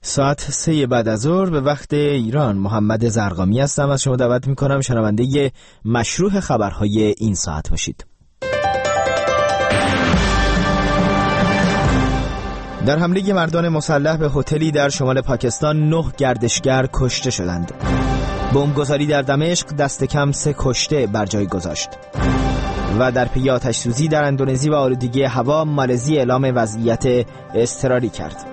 ساعت 3 بعد از ظهر به وقت ایران. محمد زرقامی هستم. از شما دعوت میکنم شنونده مشروع خبرهای این ساعت باشید. در حمله مردان مسلح به هتلی در شمال پاکستان 9 گردشگر کشته شدند. بمبگذاری در دمشق دست کم 3 کشته بر جای گذاشت. و در پی آتش‌سوزی در اندونزی و آلودگی هوا، مالزی اعلام وضعیت اضطراری کرد.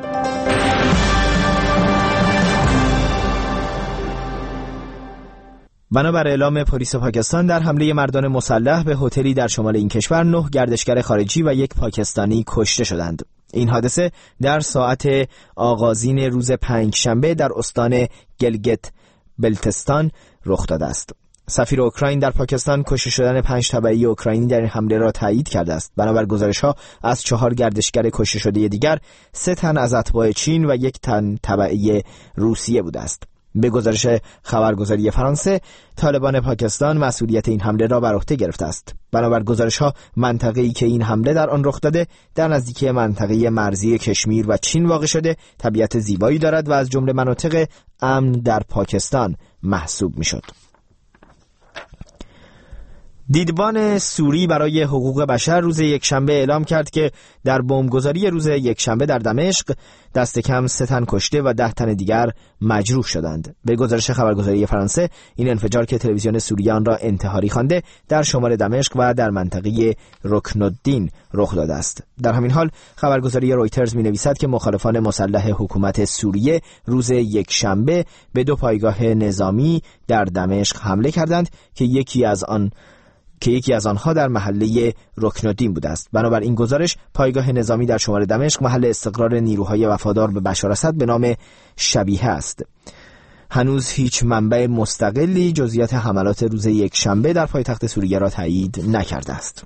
بنابر اعلام پلیس پاکستان، در حمله مردان مسلح به هتلی در شمال این کشور 9 گردشگر خارجی و 1 پاکستانی کشته شدند. این حادثه در ساعت آغازین روز پنجشنبه در استان گلگت بلتستان رخ داده است. سفیر اوکراین در پاکستان کشته شدن 5 تبعی اوکراینی در این حمله را تایید کرده است. بنابر گزارش‌ها از 4 گردشگر کشته شده دیگر 3 تن از اتباع چین و 1 تن تبعی روسیه بوده است. به گزارش خبرگزاری فرانسه، طالبان پاکستان مسئولیت این حمله را بر عهده گرفته است. بنابر گزارش‌ها، منطقه‌ای که این حمله در آن رخ داده در نزدیکی منطقه مرزی کشمیر و چین واقع شده، طبیعت زیبایی دارد و از جمله مناطق امن در پاکستان محسوب می‌شد. دیدبان سوری برای حقوق بشر روز یکشنبه اعلام کرد که در بمبگذاری روز یکشنبه در دمشق دست کم 3 تن کشته و 10 تن دیگر مجروح شدند. به گزارش خبرگزاری فرانسه، این انفجار که تلویزیون سوریه آن را انتحاری خوانده در شمال دمشق و در منطقه رکن الدین رخ داده است. در همین حال خبرگزاری رویترز می‌نویسد که مخالفان مسلح حکومت سوریه روز یکشنبه به 2 پایگاه نظامی در دمشق حمله کردند که یکی از آنها در محله رکن الدین بوده است. بنابر این گزارش، پایگاه نظامی در شمال دمشق محل استقرار نیروهای وفادار به بشار اسد به نام شبیه است. هنوز هیچ منبع مستقلی جزئیات حملات روز یکشنبه در پایتخت سوریه را تایید نکرده است.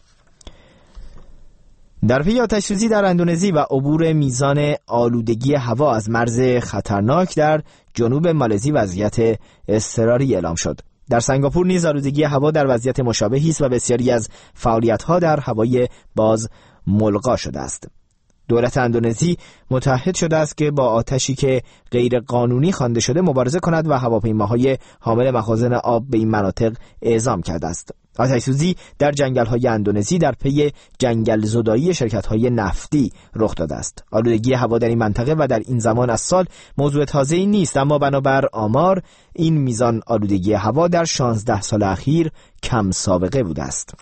در پی آتش‌سوزی در اندونزی و عبور میزان آلودگی هوا از مرز خطرناک در جنوب مالزی وضعیت اضطراری اعلام شد. در سنگاپور نیز آلودگی هوا در وضعیت مشابهی است و بسیاری از فعالیت‌ها در هوای باز ملغا شده است. دولت اندونزی متعهد شده است که با آتشی که غیر قانونی خوانده شده مبارزه کند و هواپیماهای حامل مخازن آب به این مناطق اعزام کرده است. آتش‌سوزی در جنگل‌های اندونزی در پی جنگل زدایی شرکت‌های نفتی رخ داده است. آلودگی هوا در این منطقه و در این زمان از سال موضوع تازه‌ای نیست، اما بنابر آمار این میزان آلودگی هوا در 16 سال اخیر کم سابقه بوده است.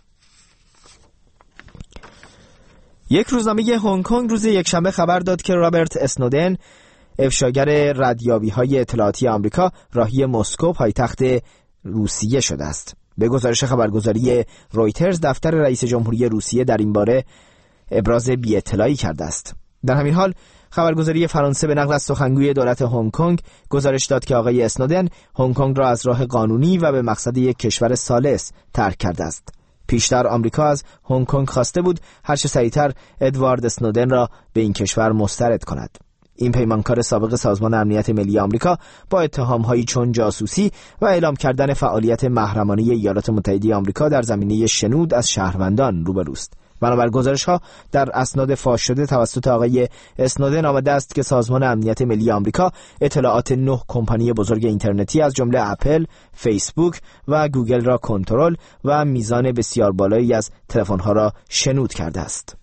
یک روزنامه هنگ کنگ روز یکشنبه خبر داد که رابرت اسنودن، افشاگر ردیابی‌های اطلاعاتی آمریکا، راهی مسکو پایتخت روسیه شده است. به گزارش خبرگزاری رویترز، دفتر رئیس جمهوری روسیه در این باره ابراز بی‌اطلاعی کرده است. در همین حال خبرگزاری فرانسه به نقل از سخنگوی دولت هنگ کنگ گزارش داد که آقای اسنودن هنگ کنگ را از راه قانونی و به مقصد یک کشور ثالث ترک کرده است. پیشتر آمریکا از هنگ کنگ خواسته بود هر چه سریعتر ادوارد اسنودن را به این کشور مسترد کند. این پیمانکار سابق سازمان امنیت ملی آمریکا با اتهام‌هایی چون جاسوسی و اعلام کردن فعالیت محرمانه ایالات متحده آمریکا در زمینه شنود از شهروندان روبروست. بنابر گزارش‌ها در اسناد فاش شده توسط آقای اسنودن آمده است که سازمان امنیت ملی آمریکا اطلاعات 9 کمپانی بزرگ اینترنتی از جمله اپل، فیسبوک و گوگل را کنترل و میزان بسیار بالایی از تلفن‌ها را شنود کرده است.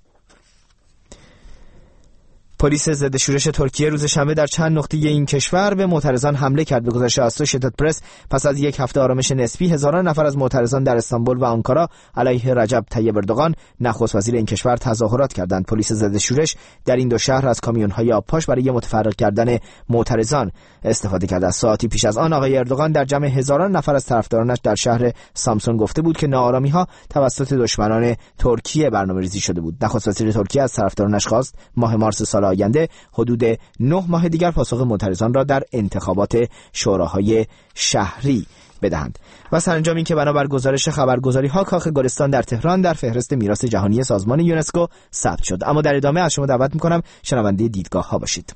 پلیس ضد شورش ترکیه روز شنبه در چند نقطه این کشور به معترضان حمله کرد. به گزارش آسوشیتد پرس، پس از یک هفته آرامش نسبی، هزاران نفر از معترضان در استانبول و آنکارا علیه رجب طیب اردوغان، نخست وزیر این کشور، تظاهرات کردند. پلیس ضد شورش در این 2 شهر از کامیون‌های آبپاش برای متفرق کردن معترضان استفاده کرد. از ساعتی پیش از آن آقای اردوغان در جمع هزاران نفر از طرفدارانش در شهر سامسون گفته بود که ناآرامی‌ها توسط دشمنان ترکیه برنامه‌ریزی شده بود. نخست وزیر ترکیه از طرفدارانش خواست ماه مارس سال آینده حدود 9 ماه دیگر پاسخ معترضان را در انتخابات شوراهای شهری بدهند. و سرانجام این که بنابر گزارش خبرگزاری‌ها کاخ گلستان در تهران در فهرست میراث جهانی سازمان یونسکو ثبت شد. اما در ادامه از شما دعوت می‌کنم شنونده دیدگاه‌ها باشید.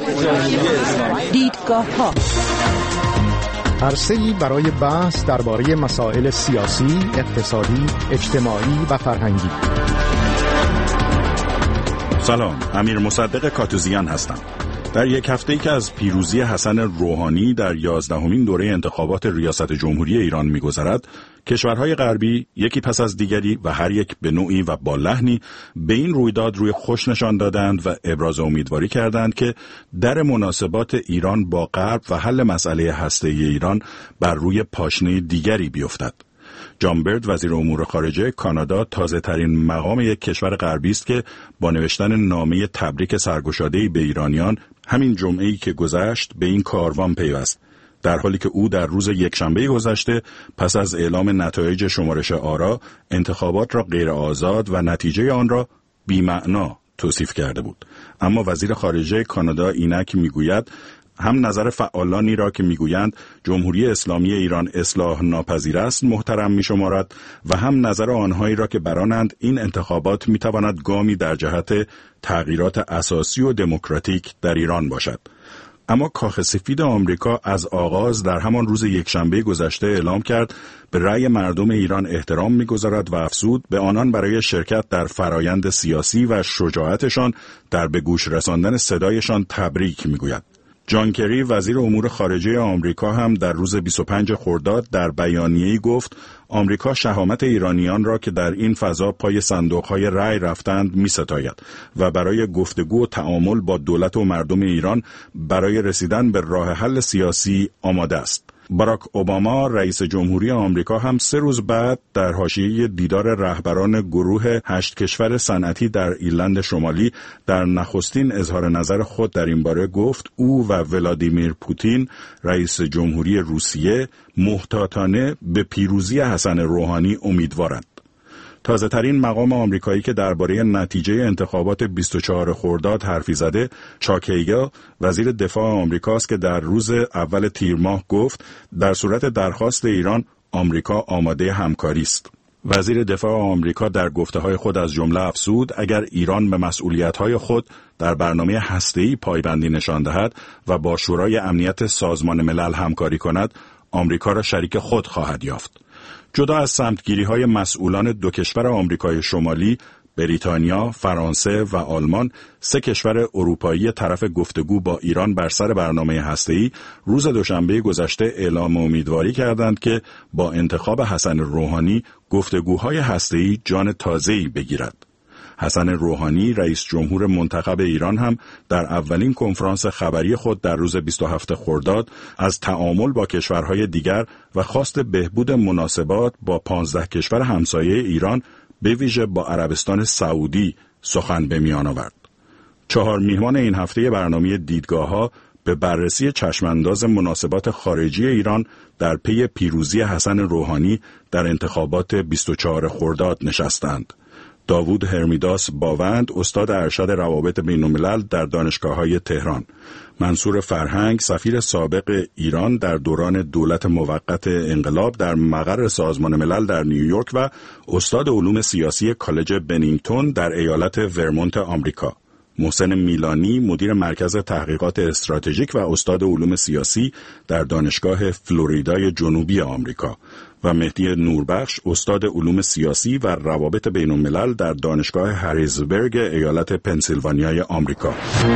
دیدگاه‌ها عرصه‌ای برای بحث درباره مسائل سیاسی، اقتصادی، اجتماعی و فرهنگی. سلام، امیر مصدق کاتوزیان هستم. در یک هفته‌ای که از پیروزی حسن روحانی در 11مین دوره انتخابات ریاست جمهوری ایران می‌گذرد، کشورهای غربی یکی پس از دیگری و هر یک به نوعی و با لحنی به این رویداد روی خوش نشان دادند و ابراز امیدواری کردند که در مناسبات ایران با غرب و حل مسئله هسته‌ای ایران بر روی پاشنه دیگری بیفتد. جان برد، وزیر امور خارجه کانادا، تازه‌ترین مقام یک کشور غربی است که با نوشتن نامه تبریک سرگشاده‌ای به ایرانیان همین جمعه‌ای که گذشت به این کاروان پیوست، در حالی که او در روز یکشنبه گذشته پس از اعلام نتایج شمارش آرا انتخابات را غیر آزاد و نتیجه آن را بی‌معنا توصیف کرده بود. اما وزیر خارجه کانادا اینک میگوید هم نظر فعالانی را که میگویند جمهوری اسلامی ایران اصلاح ناپذیر است محترم میشمارد و هم نظر آنهایی را که برانند این انتخابات میتواند گامی در جهت تغییرات اساسی و دموکراتیک در ایران باشد. اما کاخ سفید آمریکا از آغاز در همان روز یکشنبه گذشته اعلام کرد به رأی مردم ایران احترام می‌گذارد و افزود به آنان برای شرکت در فرایند سیاسی و شجاعتشان در به گوش رساندن صدایشان تبریک می‌گوید. جان کری، وزیر امور خارجه آمریکا، هم در روز 25 خرداد در بیانیه‌ای گفت آمریکا شهامت ایرانیان را که در این فضا پای صندوق‌های رأی رفتند می‌ستاید و برای گفتگو و تعامل با دولت و مردم ایران برای رسیدن به راه حل سیاسی آماده است. باراک اوباما، رئیس جمهوری آمریکا، هم 3 روز بعد در حاشیه دیدار رهبران گروه 8 کشور صنعتی در ایرلند شمالی در نخستین اظهار نظر خود در این باره گفت او و ولادیمیر پوتین، رئیس جمهوری روسیه، محتاطانه به پیروزی حسن روحانی امیدوارند. تازه‌ترین مقام آمریکایی که درباره نتیجه انتخابات 24 خرداد حرفی زده، چاک هیگل، وزیر دفاع آمریکاست که در روز اول تیر ماه گفت در صورت درخواست ایران آمریکا آماده همکاری است. وزیر دفاع آمریکا در گفته‌های خود از جمله افزود اگر ایران به مسئولیت‌های خود در برنامه هسته‌ای پایبندی نشان دهد و با شورای امنیت سازمان ملل همکاری کند، آمریکا را شریک خود خواهد یافت. جدا از سمتگیری‌های مسئولان 2 کشور آمریکای شمالی، بریتانیا، فرانسه و آلمان، 3 کشور اروپایی طرف گفتگو با ایران بر سر برنامه هسته‌ای روز دوشنبه گذشته اعلام امیدواری کردند که با انتخاب حسن روحانی گفتگوهای هسته‌ای جان تازه‌ای بگیرد. حسن روحانی، رئیس جمهور منتخب ایران، هم در اولین کنفرانس خبری خود در روز 27 خرداد از تعامل با کشورهای دیگر و خواست بهبود مناسبات با 15 کشور همسایه ایران به ویژه با عربستان سعودی سخن به میان آورد. 4 میهمان این هفته برنامه دیدگاه‌ها به بررسی چشمانداز مناسبات خارجی ایران در پی پیروزی حسن روحانی در انتخابات 24 خرداد نشستند. داوود هرمیداس باوند، استاد ارشد روابط بین‌الملل در دانشگاه‌های تهران، منصور فرهنگ، سفیر سابق ایران در دوران دولت موقت انقلاب در مقر سازمان ملل در نیویورک و استاد علوم سیاسی کالج بنینگتون در ایالت ورمونت آمریکا، محسن میلانی، مدیر مرکز تحقیقات استراتژیک و استاد علوم سیاسی در دانشگاه فلوریدای جنوبی آمریکا و مهدی نوربخش، استاد علوم سیاسی و روابط بین‌الملل در دانشگاه هریزبرگ ایالت پنسیلوانیای آمریکا.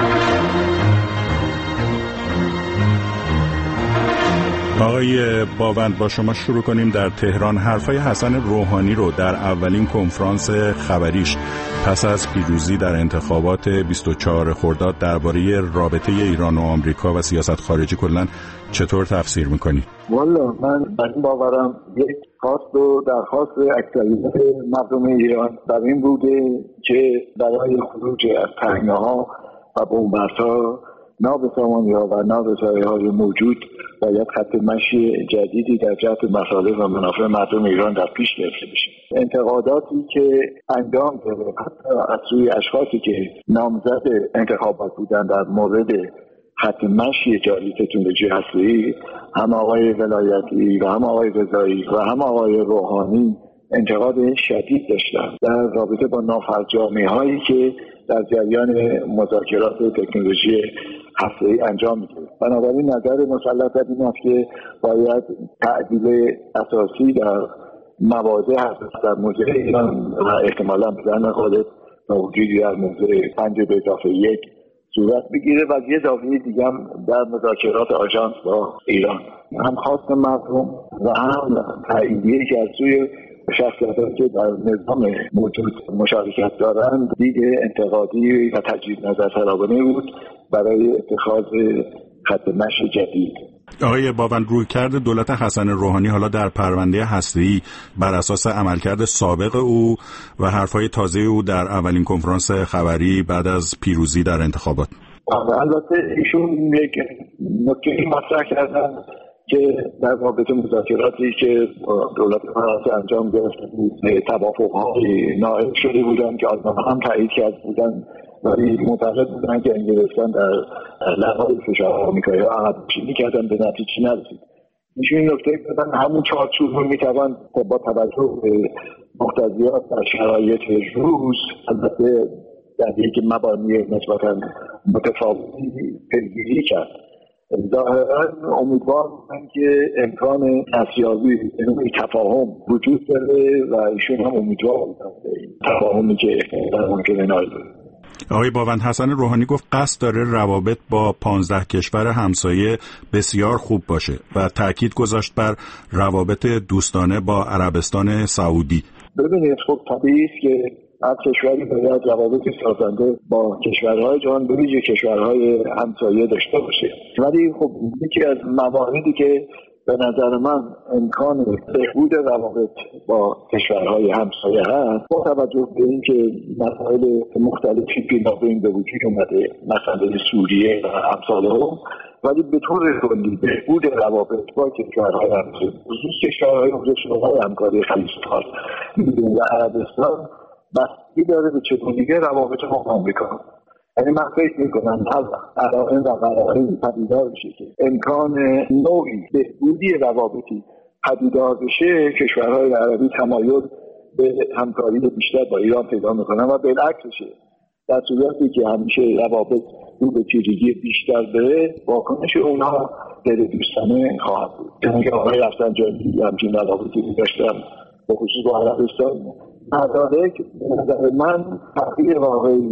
آقای باوند، با شما شروع کنیم. در تهران حرفای حسن روحانی رو در اولین کنفرانس خبریش پس از پیروزی در انتخابات 24 خرداد درباره رابطه ایران و آمریکا و سیاست خارجی کلاً چطور تفسیر می‌کنی؟ والا من بر این باورم یک خواست و درخواست اکثریت مردم ایران در این بوده که برای خروج از تنگناها و بمبارها ناب سامانی‌ها و ناب سایه‌های موجود باید خط مشی جدیدی در جهت مصالح و منافع مردم ایران در پیش گرفته بشه. انتقاداتی که انجام شده حتی از سوی اشخاصی که نامزد انتخابات بودن در مورد خط مشی جاری تکنولوژی هسته‌ای، هم آقای ولایتی و هم آقای رضایی و هم آقای روحانی انتقاد شدید داشتن در رابطه با نافرجامی‌هایی که در جریان مذاکرات تکنولوژی هسته‌ای انجام می‌گیره. بنابراین نظر مسلط بر این است که باید تعدیل اساسی در مواضع هست در موضوع ایران و احتمالاً بدن خالد و وجودی در موضوع 5+1 صورت بگیره. و یه زاویه دیگه هم در مذاکرات آژانس با ایران، هم خواست مردم و هم تاییدیه که از سوی شخصیت‌هایی که در نظام موجود مشارکت دارند دید انتقادی و تجدید نظر طلبانه بود برای اتخاذ خط مشی جدید. آقای باوند، رویکرد دولت حسن روحانی حالا در پرونده هسته‌ای بر اساس عملکرد سابق او و حرفهای تازه او در اولین کنفرانس خبری بعد از پیروزی در انتخابات. البته ایشون یک نکته مطرح کردن که در رابطه مذاکراتی که دولت فرانسه انجام گرفته بود توافق‌های نائل شده بودن که آلمان هم تایید کرده بودن، ولی معتقد بودن که انگلستان در لحاظ فشار آمریکایی ها عقب‌نشینی کردن، به نتیجه نرسید. ایشون نکته دادن همون چارچوب رو میتوان با توجه به مقتضیات در شرایط روز، البته در یک مبانی نسبتاً متفاوتی پیگیری کرد. ظاهراً امیدوار بودن که امکان دستیابی به تفاهم وجود داره و ایشون هم امیدوار بودن به این تفاهمی که ممکنه نایل بشه. آقای باوند، حسن روحانی گفت قصد داره روابط با 15 کشور همسایه بسیار خوب باشه و تأکید گذاشت بر روابط دوستانه با عربستان سعودی. ببینید خب طبیعی است که هر کشوری باید روابط سازنده با کشورهای جهان به ویژه کشورهای همسایه داشته باشه، ولی خب یکی از مواردی که به نظر من امکان بهبود روابط با کشورهای همسایه هست با توجه به اینکه مسائل مختلفی پیرامون به وجود اومده، مسئله سوریه و امثالهم، ولی به طور کلی بهبود روابط با کشورهای همسایه، خصوص کشورهای شورای همکاری خلیج‌فارس و عربستان بستگی داره به چگونگی روابط با آمریکا. یعنی من فکر میکنم علائم و قرائن پدیدار بشه که امکان نوعی بهبودی روابطی پدیدار بشه، کشورهای عربی تمایل به همکاری بیشتر با ایران پیدا میکنن و بالعکسشه. در صورتی که همیشه روابط رو به پیچیدگی بیشتر بره، واکنش اونها غیر دوستانه خواهد بود. یعنی که آقای رفسنجانی همچین روابطی داشتن به خصوص با عربستان مدارک به نظر من تغییر واقعی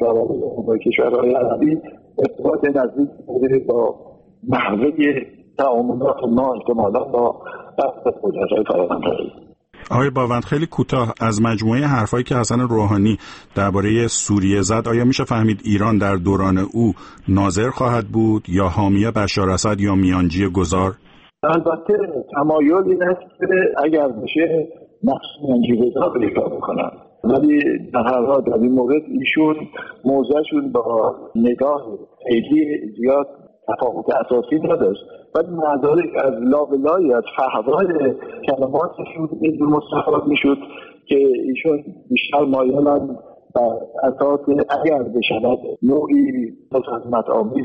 با کشورهای عربی ارتباط نزدیک با نحوه تعاملات ما احتمالا با بحث قدرت‌های فرامان‌داری. آقای باوند، خیلی کوتاه از مجموعه حرفایی که حسن روحانی درباره سوریه زد، آیا میشه فهمید ایران در دوران او ناظر خواهد بود یا حامی بشار اسد یا میانجی گذار؟ البته تمایل این است که اگر بشه نقش میانجی گذار رو ایفا بکنن، ولی در هر حال در این مورد ایشون موضعشون با نگاه خیلی زیاد تفاوت اساسی نداشت، ولی مدارک از لابلای از فهوای کلماتشون این دو مستفاد میشد که ایشون بیشتر مایلن بر اساس اگر بشود نوعی مزاحمت آمیز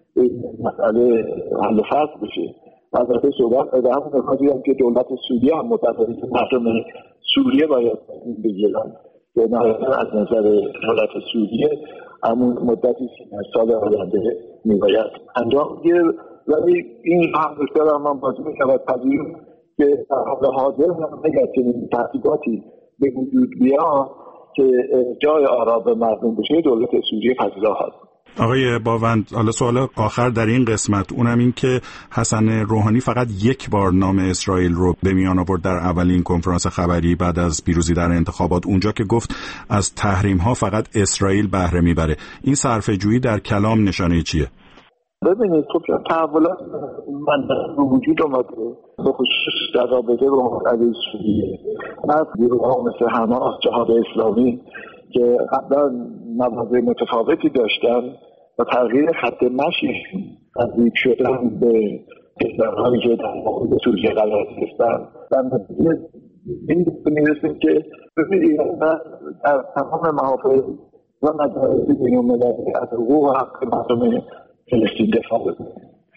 مسئله حل فصل بشه. البته صحبت در همون نکاتی هم که دولت سوریه هم متفاوت که مردم سوریه باید بگیرن که نهایتا از نظر دولت سوریه همون مدتی سال آینده میباید انجام گیره، ولی این هم دکتر من بازی میشود پذیرون که در حال حاضر هم اگر چنین تحقیقاتی به وجود بیاد که جای آرا به مردم بشه، دولت سوریه پذیرا هست. آقای باوند، حالا سوال آخر در این قسمت، اونم این که حسن روحانی فقط یک بار نام اسرائیل رو به میان آورد در اولین کنفرانس خبری بعد از پیروزی در انتخابات، اونجا که گفت از تحریم ها فقط اسرائیل بهره میبره. این صرفه‌جویی در کلام نشانه چیه؟ ببینید خب تحولات من به وجود اومده به خصوص در رابطه با علیه سوریه از گروه‌ها مثل حماس، جهاد اسلامی که قبلا مواضع متفاوتی داشتن و تغییر خط مشیشون نزدیک شدن به کشورهایی که در مورد سوریه قرار گرفتن در نتیجه این میرسیم که ببینید در تمام محافل و مدارس بین‌المللی از حقوق و حق مردم فلسطین دفاع بکنیم،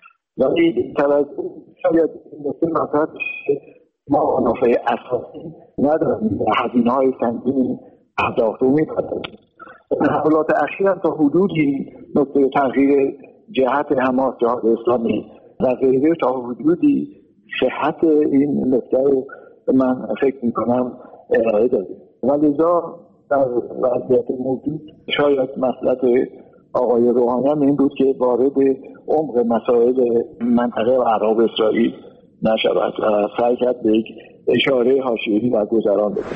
ولی توجه شاید این نکته مطرح بشه ما منافع اساسی نداریم و هزینه‌های سنگین پرداخته می‌کنیم. تحولات اخیر هم تا حدودی نقطه تغییر جهت حماس، جهاد اسلامی و غیره تا حدودی صحت این نکته رو من فکر می‌کنم ارائه داده و لذا در وضعیت موجود شاید مسئله آقای روحانی هم این بود که وارد عمق مسائل منطقه عراق اسرائیل نشود و سعی کرد به یک اشاره حاشیه‌ای و گذران بده.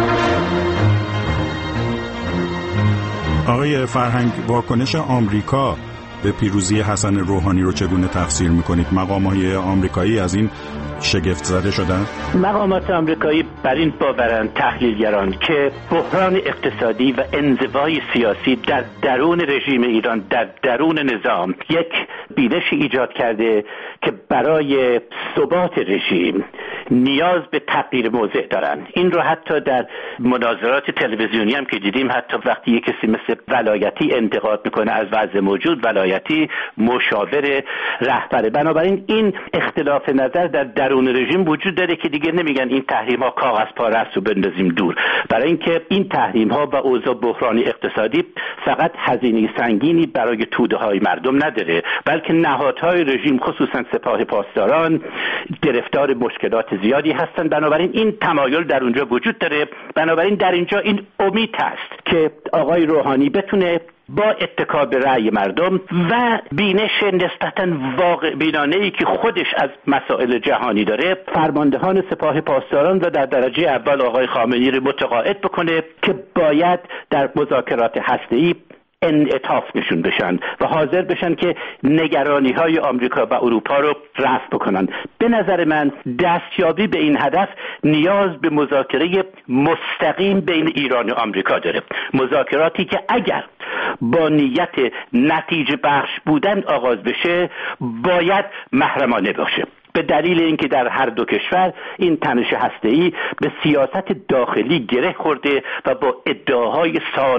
آقای فرهنگ، واکنش آمریکا به پیروزی حسن روحانی رو چگونه تفسیر میکنید؟ مقامات آمریکایی از این شگفت زده شدن؟ مقامات آمریکایی بر این باورند، تحلیلگران، که بحران اقتصادی و انزوای سیاسی در درون رژیم ایران، در درون نظام، یک بینشی ایجاد کرده که برای ثبات رژیم نیاز به تغییر موضع دارن. این رو حتی در مناظرات تلویزیونی هم که دیدیم، حتی وقتی یک کسی مثل ولایتی انتقاد میکنه از وضع موجود، ولایتی مشاور رهبره. بنابراین این اختلاف نظر در درون رژیم وجود داره که دیگه نمیگن این تحریم ها کاغذ پاره است و بندازیم دور، برای اینکه این تحریم ها و اوضاع بحرانی اقتصادی فقط هزینه سنگینی برای توده های مردم نداره، بلکه نهادهای رژیم خصوصا سپاه پاسداران گرفتار مشکلات زیادی هستند. بنابراین این تمایل در اونجا وجود داره. بنابراین در اینجا این امید هست که آقای روحانی بتونه با اتکا به رأی مردم و بینش نسبتاً واقع بینانه‌ای که خودش از مسائل جهانی داره، فرماندهان سپاه پاسداران و در درجه اول آقای خامنه‌ای رو متقاعد بکنه که باید در مذاکرات هسته‌ای انعطاف نشون بشن و حاضر بشن که نگرانی‌های آمریکا و اروپا رو رفع بکنن. به نظر من دستیابی به این هدف نیاز به مذاکره مستقیم بین ایران و آمریکا داره، مذاکراتی که اگر با نیت نتیجه بخش بودن آغاز بشه باید محرمانه باشه، به دلیل اینکه در هر دو کشور این تنش هسته‌ای به سیاست داخلی گره خورده و با ادعاهای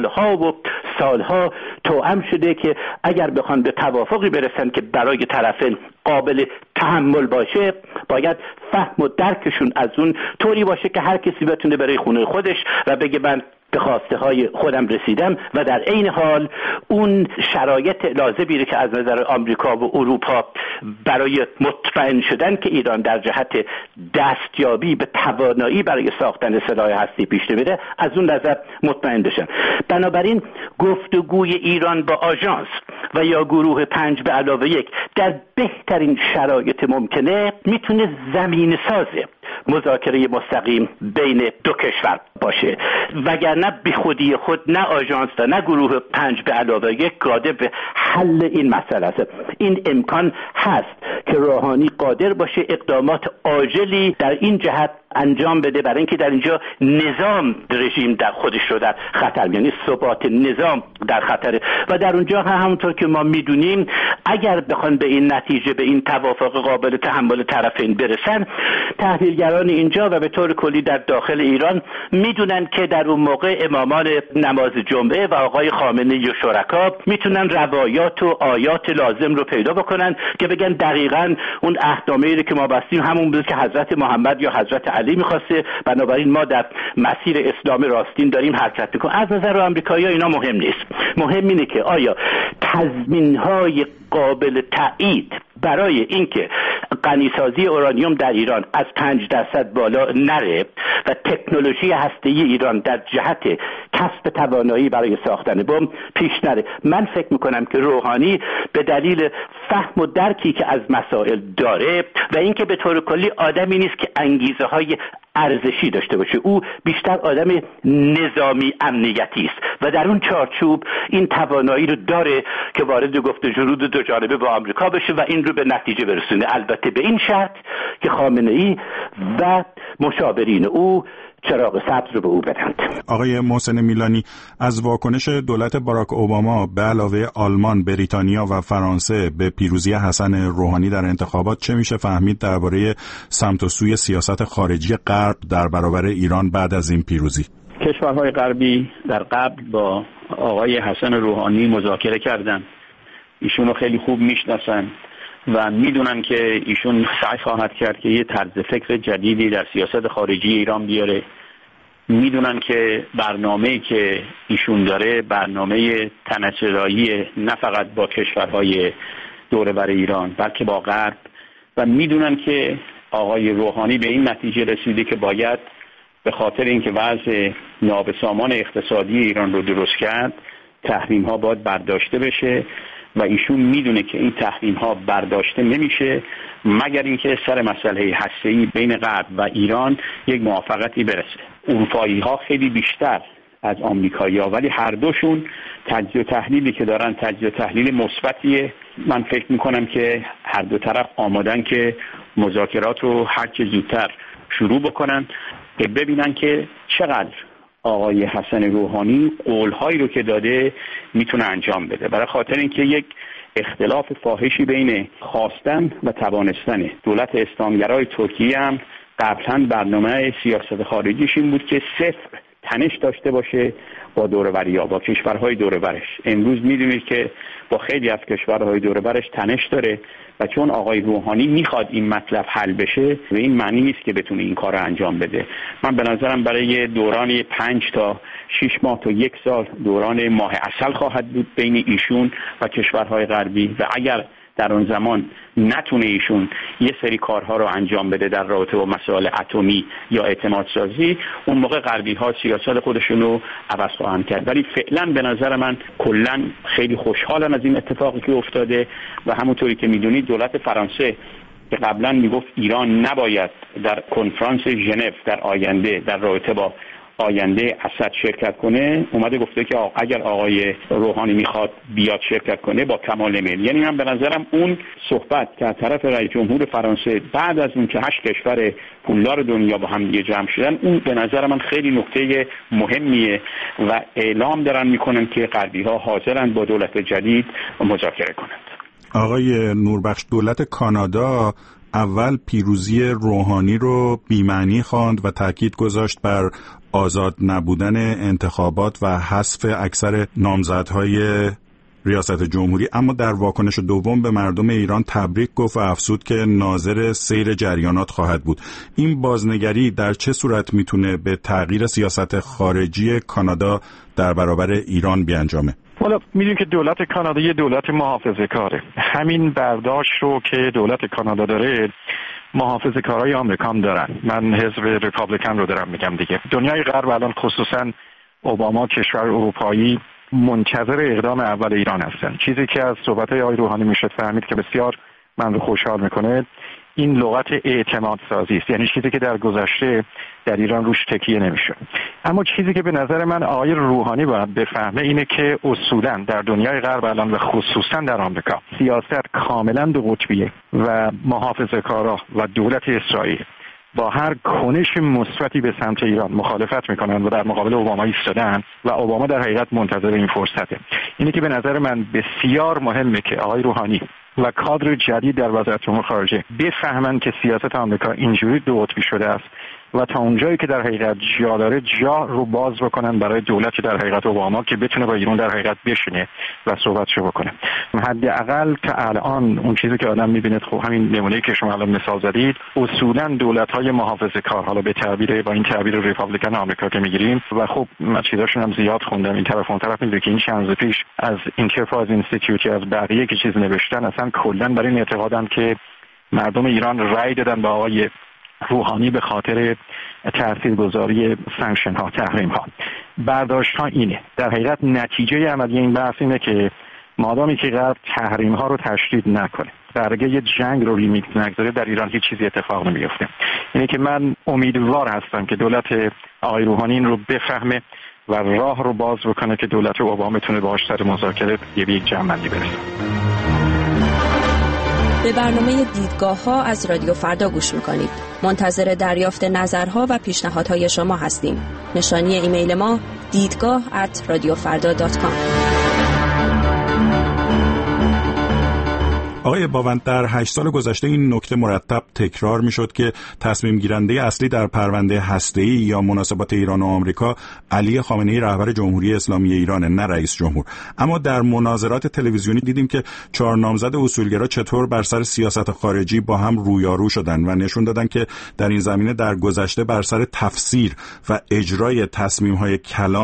سالها توأم شده که اگر بخوان به توافقی برسن که برای طرفین قابل تحمل باشه، باید فهم و درکشون از اون طوری باشه که هر کسی بتونه برای خونه خودش و بگه من به خواسته های خودم رسیدم و در عین حال اون شرایط لازمی که از نظر آمریکا و اروپا برای مطمئن شدن که ایران در جهت دستیابی به توانایی برای ساختن سلاح هستی پیش نمیره، از اون نظر مطمئن بشن. بنابراین گفتگوی ایران با آژانس و یا گروه 5+1 در بهترین شرایط ممکنه میتونه زمین سازه مذاکره مستقیم بین دو کشور باشه، وگرنه بی خودی خود نه آژانس و نه گروه 5+1 قادر به حل این مسئله است. این امکان هست که روحانی قادر باشه اقدامات عاجلی در این جهت انجام بده، برای اینکه در اینجا نظام رژیم در خودش رو در خطر، یعنی ثبات نظام در خطره و در اونجا همونطور که ما میدونیم اگر بخوان به این نتیجه، به این توافق قابل تحمل طرفین برسن، تحلیلگران اینجا و به طور کلی در داخل ایران میدونن که در اون موقع امامان نماز جمعه و آقای خامنه‌ای و شرکا میتونن روایات و آیات لازم رو پیدا بکنن که بگن دقیقاً اون عهدنامه‌ای که ما بستیم همون بود که حضرت محمد یا حضرت علی می‌خواسته، بنابراین ما در مسیر اسلام راستین داریم حرکت می‌کنیم. از نظر آمریکایی‌ها اینا مهم نیست. مهم اینه که آیا تضمین‌های قابل تایید برای اینکه غنیسازی اورانیوم در ایران از 5% بالا نره و تکنولوژی هسته‌ای ایران در جهت کسب توانایی برای ساختن بمب پیش نره. من فکر میکنم که روحانی به دلیل فهم و درکی که از مسائل داره و اینکه به طور کلی آدمی نیست که انگیزه های ارزشی داشته باشه، او بیشتر آدم نظامی امنیتی است و در اون چارچوب این توانایی رو داره که وارد گفتگو دو جانبه با آمریکا بشه و این رو به نتیجه برسونه، البته به این شرط که خامنه‌ای و مشاورین او چراغ سبز رو به او بدند. آقای محسن میلانی، از واکنش دولت باراک اوباما به علاوه آلمان، بریتانیا و فرانسه به پیروزی حسن روحانی در انتخابات چه میشه فهمید درباره سمت و سوی سیاست خارجی غرب در برابر ایران بعد از این پیروزی؟ کشورهای غربی در قبل با آقای حسن روحانی مذاکره کردن، ایشونو خیلی خوب میشناسن و میدونن که ایشون سعی خواهد کرد که یه طرز فکر جدیدی در سیاست خارجی ایران بیاره. میدونن که برنامه‌ای که ایشون داره برنامه تنش‌زایی نه فقط با کشورهای دور بر ایران بلکه با غرب، و میدونن که آقای روحانی به این نتیجه رسیده که باید به خاطر اینکه وضع نابسامان اقتصادی ایران رو درست کرد تحریم ها باید برداشته بشه و ایشون میدونه که این تحریم ها برداشته نمیشه مگر اینکه سر مسئله هسته‌ای بین غرب و ایران یک موافقتی برسه. اروپایی ها خیلی بیشتر از آمریکایی‌ها، ولی هر دوشون تجزیه و تحلیلی که دارن تجزیه و تحلیل مثبتیه. من فکر میکنم که هر دو طرف آمادن که مذاکرات رو هر چه زودتر شروع بکنن که ببینن که چقدر آقای حسن روحانی قولهایی رو که داده میتونه انجام بده. برای خاطر اینکه یک اختلاف فاحشی بین خواستن و توانستن دولت اسلامگرای ترکیه هم قبلا برنامه سیاست خارجیش این بود که صفر تنش داشته باشه با دوربری‌ها، با کشورهای دوربرش. امروز میدونید که با خیلی از کشورهای دوربرش تنش داره و چون آقای روحانی میخواد این مطلب حل بشه و این معنی نیست که بتونه این کار رو انجام بده. من به نظرم برای دوران 5 تا 6 ماه تا 1 سال دوران ماه عسل خواهد بود بین ایشون و کشورهای غربی و اگر در اون زمان نتونه ایشون یه سری کارها رو انجام بده در رابطه با مسائل اتمی یا اعتماد سازی، اون موقع غربی ها سیاست خودشون رو عوض خواهند کرد. ولی فعلا به نظر من کلا خیلی خوشحالم از این اتفاقی که افتاده و همونطوری که میدونید دولت فرانسه که قبلا میگفت ایران نباید در کنفرانس ژنو در آینده در رابطه با آینده اسد شرکت کنه، اومده گفته که اگر آقای روحانی میخواد بیاد شرکت کنه با کمال میل. یعنی من به نظرم اون صحبت که از طرف رئیس جمهور فرانسه بعد از اون که 8 کشور پولدار دنیا با هم دیگه جمع شدن، اون به نظر من خیلی نکته مهمیه و اعلام دارن میکنن که غربی ها حاضرن با دولت جدید مذاکره کنند. آقای نوربخش، دولت کانادا اول پیروزی روحانی رو بی‌معنی خواند و تاکید گذاشت بر آزاد نبودن انتخابات و حذف اکثر نامزدهای ریاست جمهوری، اما در واکنش دوم به مردم ایران تبریک گفت و افزود که ناظر سیر جریانات خواهد بود. این بازنگری در چه صورت میتونه به تغییر سیاست خارجی کانادا در برابر ایران بیانجامه؟ والا میدونیم که دولت کانادا یه دولت محافظه‌کاره. همین برداشت رو که دولت کانادا داره محافظه‌کارای آمریکا هم دارن. من حزب ریپابلیکن رو دارم میگم دیگه. دنیای غرب الان خصوصا اوباما کشور اروپایی منتظر اقدام اول ایران هستن. چیزی که از صحبت‌های آقای روحانی میشه فهمید که بسیار من رو خوشحال میکنه این لغت اعتماد سازی است، یعنی چیزی که در گذشته در ایران روش تکیه نمیشه. اما چیزی که به نظر من آقای روحانی باید بفهمه اینه که اصولا در دنیای غرب الان و خصوصا در آمریکا سیاست کاملا دو قطبیه و محافظه‌کارا و دولت اسرائیل با هر کنش مثبتی به سمت ایران مخالفت میکنن و در مقابل اوباما ایستادن و اوباما در حقیقت منتظر این فرصته. اینه که به نظر من بسیار مهمه که آقای روحانی و کادر جدید در وزارت امور خارجه بفهمن که سیاست آمریکا اینجوری دو قطبی شده است و تا اونجایی که در حقیقت جا داره جا رو باز بکنن برای دولت در حقیقت اوباما که بتونه با ایران در حقیقت بشینه و صحبتشو بکنه. حداقل که الان اون چیزی که آدم میبینه، خب همین نمونه‌ای که شما الان مثال زدید، اصولا دولت‌های محافظه‌کار، حالا به تعبیر با این تعبیر ریپابلیکن آمریکا که میگیریم و خب من چیزاشون هم زیاد خوندم این طرف اون طرف، میگه که این چند روز پیش از انترپرایز اینستیتوت از بقیه که چیز نوشتن، اصلا کلا برای این اعتقادن که مردم ایران رأی دادن با آقای روحانی به خاطر تاثیرگذاری سانکشن ها، تحریم ها. برداشت ها اینه، در حقیقت نتیجه عملی این بحث اینه که مادامی که غرب تحریم ها رو تشدید نکنه، درگه یه جنگ رو ریمیکس نگذاره، در ایران هیچ چیزی اتفاق نمیفته. اینه که من امیدوار هستم که دولت آقای روحانی این رو بفهمه و راه رو باز بکنه که دولت اوباما بتونه باهاش سر مذاکره به یک جمع‌بندی برسه. به برنامه دیدگاه‌ها از رادیو فردا گوش می‌کنید. منتظر دریافت نظرها و پیشنهادهای شما هستیم. نشانی ایمیل ما deedgah@radiofarda.com. آقای باوند، در 8 سال گذشته این نکته مرتب تکرار میشد که تصمیم گیرنده اصلی در پرونده هسته‌ای یا مناسبات ایران و آمریکا علی خامنه‌ای رهبر جمهوری اسلامی ایرانه، نه رئیس جمهور. اما در مناظرات تلویزیونی دیدیم که 4 نامزد اصولگرا چطور بر سر سیاست خارجی با هم رویارو شدن و نشون دادن که در این زمینه در گذشته بر سر تفسیر و اجرای تصمیم‌های کلان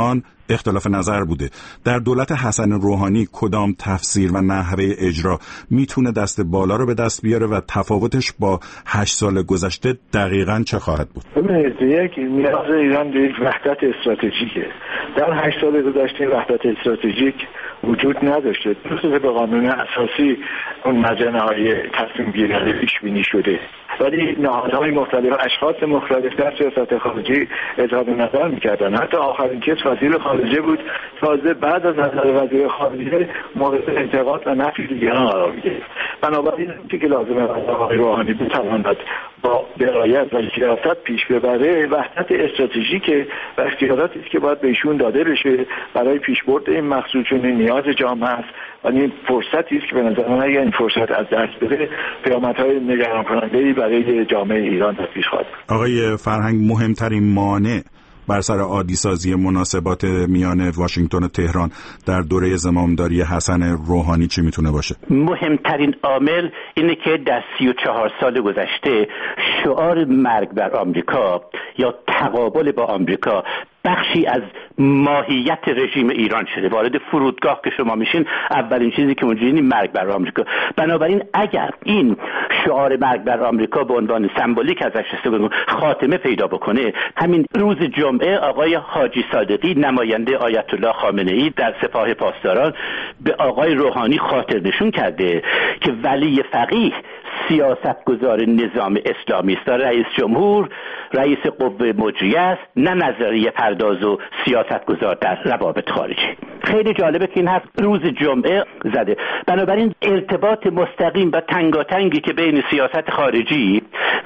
اختلاف نظر بوده. در دولت حسن روحانی کدام تفسیر و نحوه اجرا میتونه دست بالا رو به دست بیاره و تفاوتش با 8 سال گذشته دقیقاً چه خواهد بود؟ یک نیاز ایران به وحدت استراتژیکه. در 8 سال گذشته وحدت استراتژیک وجود نداشته. خصوصا به قانون اساسی اون مجموعه تصمیم گیری پیش بینی شده، ولی نهادهای مختلف، اشخاص مختلف در سیاست خارجی اظهار نظر میکردن. حتی آخرین کس وزیر خارجه بود، تازه بعد از نظر وزیر خارجه مورد انتقاد و نفی دیگران قرار میگیره. بنابراین که لازمه آقای روحانی بتواند با درایت و سیاست پیش ببره وحدت استراتژیک و اختیاراتی است که باید بهشون داده بشه برای پیشبرد این مقصود، چون نیاز جامعه است و این فرصتی است که به نظر من اگر این فرصت از دست بره پیامدهای نگران کننده‌ای برای جامعه ایران در پیش خواهد. آقای فرهنگ، مهمترین مانع بر سر عادی سازی مناسبات میان واشنگتن و تهران در دوره زمامداری حسن روحانی چی میتونه باشه؟ مهمترین عامل اینه که در 34 سال گذشته شعار مرگ بر آمریکا یا تقابل با آمریکا بخشی از ماهیت رژیم ایران شده. وارد فرودگاه که شما میشین اولین چیزی که اونجا این مرگ بر آمریکا. بنابراین اگر این شعار مرگ بر آمریکا به عنوان سمبولیک ازش استفاده خاتمه پیدا بکنه، همین روز جمعه آقای حاجی صادقی نماینده آیت الله خامنه ای در سپاه پاسداران به آقای روحانی خاطر نشون کرده که ولی فقیه سیاستگزار نظام اسلامی است. رئیس جمهور رئیس قوه مجریه است، نه نظریه پرداز و سیاستگزار در روابط خارجی. خیلی جالبه که این حرف روز جمعه زده. بنابراین ارتباط مستقیم و تنگاتنگی که بین سیاست خارجی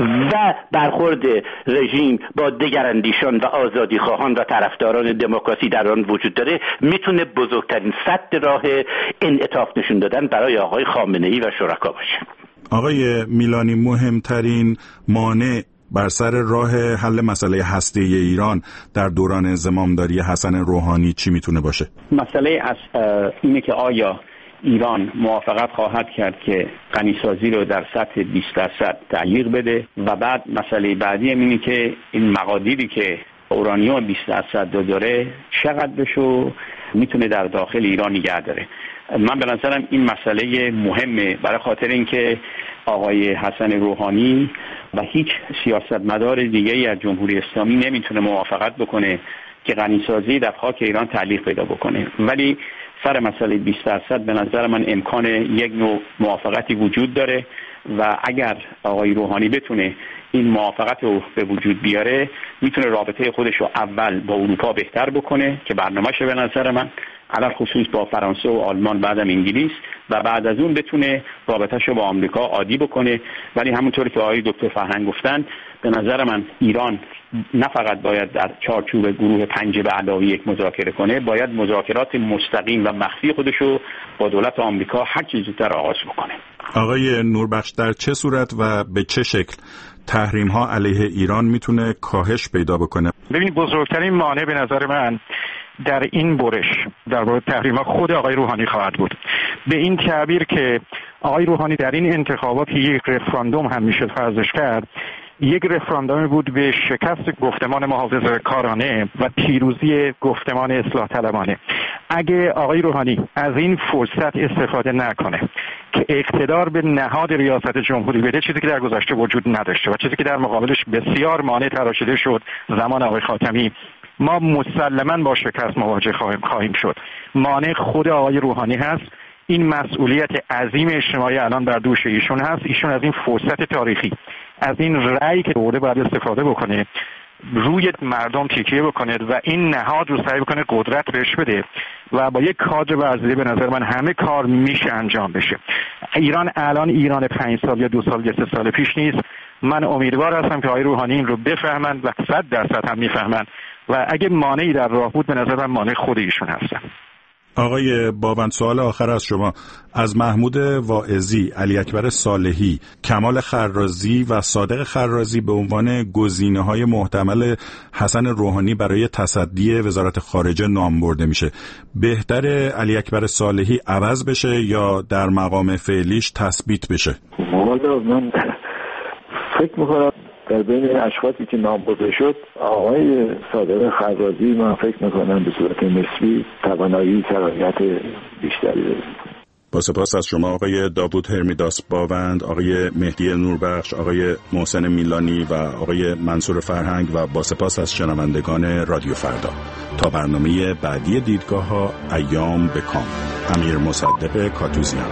و برخورد رژیم با دگراندیشان و آزادیخواهان و طرفداران دموکراسی در آن وجود داره میتونه بزرگترین سد راه انعطاف نشون دادن برای آقای خامنه ای و شرکا باشه. آقای میلانی، مهمترین مانع بر سر راه حل مسئله هسته‌ای ایران در دوران زمامداری حسن روحانی چی میتونه باشه؟ مسئله از اینه که آیا ایران موافقت خواهد کرد که غنیسازی رو در سطح 20% تعلیق بده و بعد مسئله بعدی اینه که این مقادیری که اورانیوم 20% داره چقدر بشه میتونه در داخل ایران نگه داره. من به نظرم این مسئله مهمه، برای خاطر اینکه آقای حسن روحانی و هیچ سیاستمدار دیگه‌ای از جمهوری اسلامی نمیتونه موافقت بکنه که غنیسازی در خاک ایران تعلیق پیدا بکنه، ولی سر مسئله 20% به نظر من امکان یک نوع موافقتی وجود داره و اگر آقای روحانی بتونه این موافقت رو به وجود بیاره میتونه رابطه خودش رو اول با اروپا بهتر بکنه که برنامه‌شه به نظر من، علل خصوص با فرانسه و آلمان بعدم انگلیس، و بعد از اون بتونه رابطه‌شو با آمریکا عادی بکنه. ولی همونطوری که آقای دکتر فرهنگ گفتن به نظر من ایران نه فقط باید در چارچوب گروه 5 به علاوه 1 مذاکره کنه، باید مذاکرات مستقیم و مخفی خودشو با دولت آمریکا هر چه زودتر آغاز بکنه. آقای نوربخش، در چه صورت و به چه شکل تحریم ها علیه ایران میتونه کاهش پیدا بکنه؟ ببینید بزرگترین مانع به نظر من در این برش در مورد تحریم ها خود آقای روحانی خواهد بود، به این تعبیر که آقای روحانی در این انتخابات یک رفراندوم هم میشد فرضش کرد، یک رفراندوم بود به شکست گفتمان محافظه‌کارانه و پیروزی گفتمان اصلاح طلبانه. اگه آقای روحانی از این فرصت استفاده نکنه که اقتدار به نهاد ریاست جمهوری بده، چیزی که در گذشته وجود نداشته و چیزی که در مقابلش بسیار مانع تراشیده شد زمان آقای خاتمی، ما مسلماً با شکست مواجه خواهیم شد. مانع خود آقای روحانی هست. این مسئولیت عظیم اجتماعی الان بر دوش ایشون هست. ایشون از این فرصت تاریخی، از این رأی که برده باید استفاده بکنه، روی مردم تکیه بکنه و این نهاد رو سعی بکنه قدرت بهش بده و با یک کادر ورزیده به نظر من همه کار میشه انجام بشه. ایران الان ایران 5 سال یا 2 سال یا 3 سال پیش نیست. من امیدوار هستم که آقای روحانی این رو بفهمند و 100% هم میفهمند و اگه مانعی در راه بود به نظر من مانع خود ایشون هستن. آقای باوند، سوال آخر از شما. از محمود واعظی، علی اکبر صالحی، کمال خرازی و صادق خرازی به عنوان گزینه‌های محتمل حسن روحانی برای تصدی وزارت خارجه نام برده میشه. بهتر علی اکبر صالحی عوض بشه یا در مقام فعلیش تثبیت بشه؟ والا من فکر می‌کنم در بین اشخاصی که نامبرده شد آقای صادق خرازی من فکر میکنم به صورت نسبی توانایی صلاحیت بیشتری داره. با سپاس از شما آقای داوود هرمیداس باوند، آقای مهدی نوربخش، آقای محسن میلانی و آقای منصور فرهنگ و با سپاس از شنوندگان رادیو فردا. تا برنامه بعدی دیدگاه‌ها، ایام به کام. امیر مصدق کاتوزیان.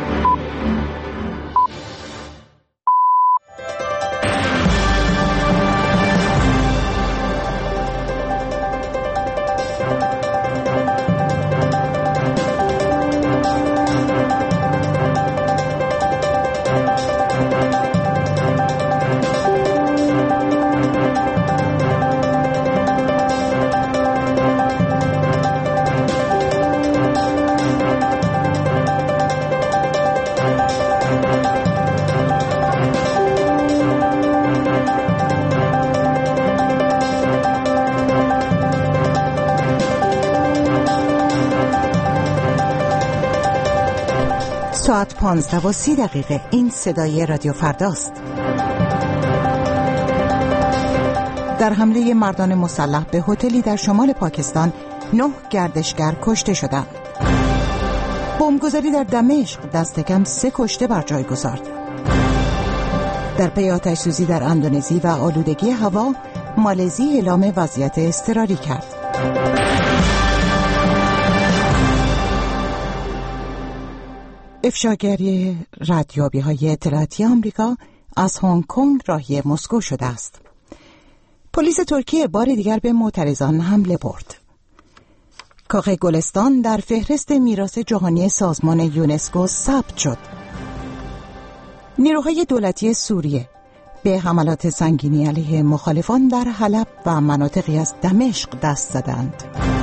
ساعت 15:30 این صدای رادیو فرداست. در حمله مردان مسلح به هتلی در شمال پاکستان 9 گردشگر کشته شدند. بمبگذاری در دمشق دست کم 3 کشته بر جای گذارد. در پی آتش‌سوزی در اندونزی و آلودگی هوا، مالزی اعلام وضعیت اضطراری کرد. افشاگری ردیابی‌های اطلاعاتی آمریکا از هنگ کنگ راهی مسکو شده است. پلیس ترکیه بار دیگر به معترضان حمله برد. کاخ گلستان در فهرست میراث جهانی سازمان یونسکو ثبت شد. نیروهای دولتی سوریه به حملات سنگینی علیه مخالفان در حلب و مناطقی از دمشق دست زدند.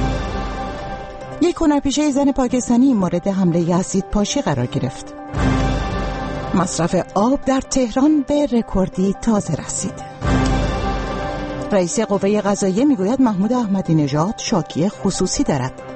یک هنرپیشه زن پاکستانی مورد حمله اسیدپاشی قرار گرفت. مصرف آب در تهران به رکوردی تازه رسید. رئیس قوه قضاییه میگوید محمود احمدی نژاد شاکی خصوصی دارد.